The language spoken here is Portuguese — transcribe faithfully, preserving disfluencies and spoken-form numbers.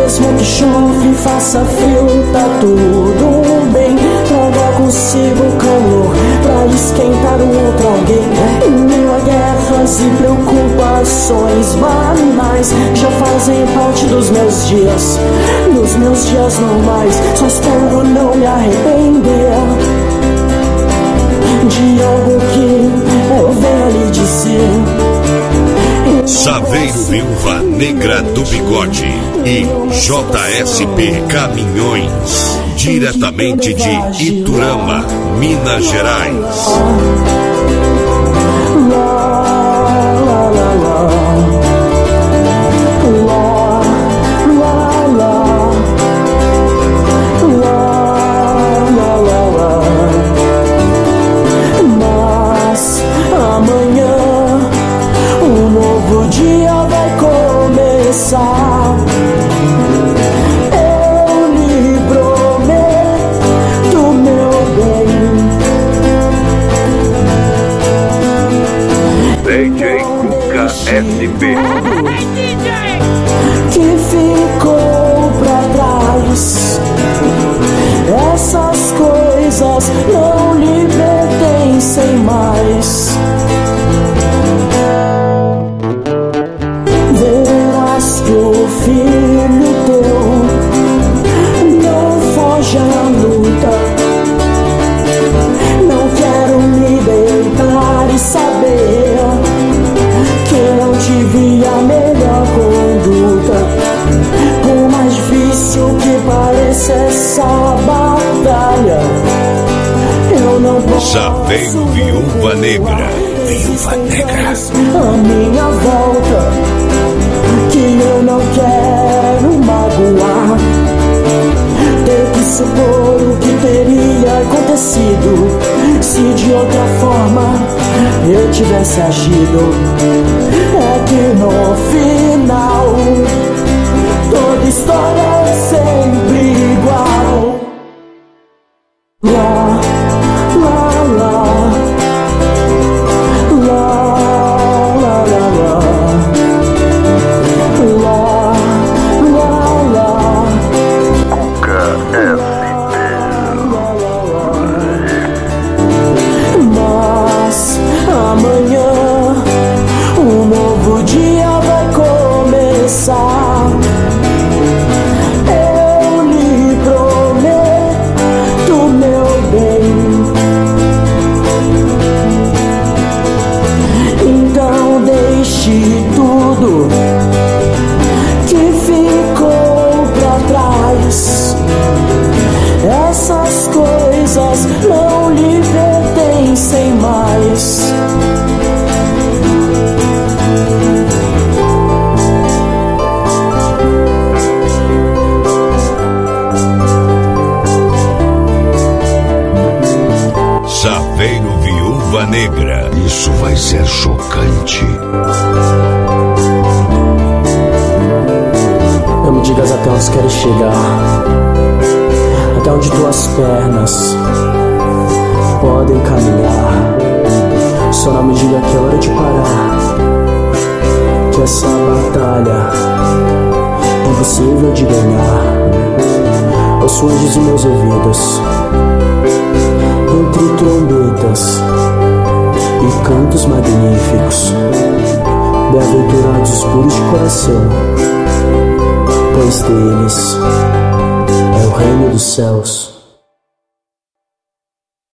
Mesmo que chove, faça frio, tá tudo bem. Traga consigo calor pra esquentar o outro alguém. Em meio a guerras e preocupações banais, já fazem parte dos meus dias, dos meus dias normais. Só espero não me arrepender de algo que eu venho lhe dizer. Saveiro Viúva Negra do Bigode e J S P Caminhões, diretamente de Iturama, Minas Gerais. Mas amanhã um novo dia vai começar. Eu lhe prometo, meu bem. D J Cuca S P Que ficou pra trás, essas coisas não lhe pertencem mais. Verás que o filho teu não foge à luta. Não quero me deitar e saber que não tive a melhor conduta. Por mais difícil que pareça essa batalha, eu não posso. Saveiro Viúva Negra, Viúva Negra. A minha volta, que eu não quero magoar. Ter que supor o que teria acontecido se de outra forma eu tivesse agido. É que no final toda história é sempre igual. Lá, lá, lá, lá, lá, lá, lá, lá, lá, lá. Cuca Mas amanhã um novo dia vai começar. Eu lhe prometo, meu bem. Então deixe tudo que ficou pra trás. Essas coisas não lhe pertencem mais. Saveiro Viúva Negra. Isso vai ser chocante. Não me digas até onde queres chegar, até onde tuas pernas podem caminhar. Só não me diga que é hora de parar, que essa batalha é impossível de ganhar. Aos sons de meus ouvidos, entre trombetas e cantos magníficos, bem-aventurados os puros de coração, pois deles é o reino dos céus.